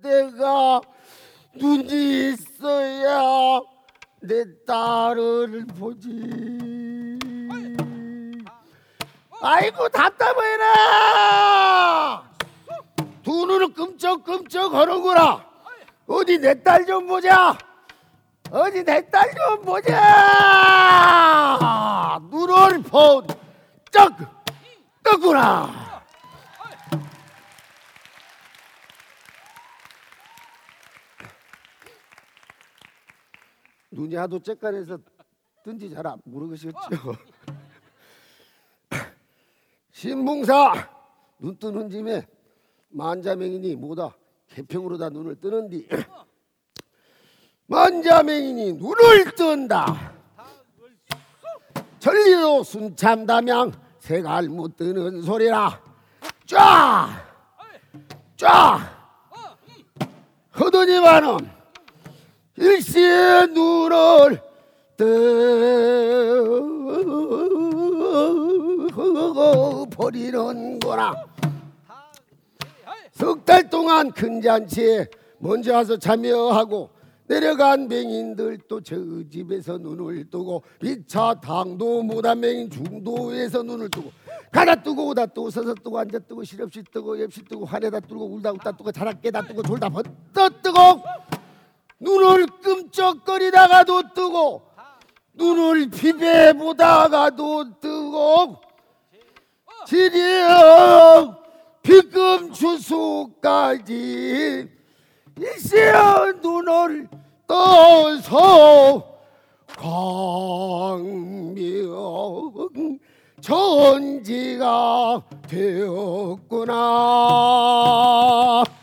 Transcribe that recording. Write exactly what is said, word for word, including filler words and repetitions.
내가 눈이 있어야 내 딸을 보지. 아이고 답답해라. 두 눈을 끔쩍끔쩍 하는구나. 어디 내 딸 좀 보자. 어디 내 딸 좀 보자. 눈을 번쩍 뜨구나. 눈이 하도 쬐깐해서 뜬지 잘 안 모르겠었죠. 신봉사 눈 뜨는 짐에 만자맹이니 뭐다 개평으로 다 눈을 뜨는디 만자맹이니 눈을 뜬다. 천리도 순참담양 새갈 못 뜨는 소리라. 쫙! 쫙! 하더니만은 일시에 눈을 뜨 버리는구나. 석 달 동안 큰 잔치에 먼저 와서 참여하고 내려간 맹인들도 저 집에서 눈을 뜨고 미차 당도 못한 맹인 중도에서 눈을 뜨고 가다 뜨고 오다 뜨고 서서 뜨고 앉아 뜨고 실없이 뜨고 옆시 뜨고 화내다 뜨고 울다 웃다 뜨고 자라 깨다 뜨고 졸다 번떡 뜨고 눈을 끔쩍거리다가도 뜨고 눈을 비벼보다가도 뜨고 지리어 비금 주수까지 일시에 눈을 떠서 광명 전지가 되었구나.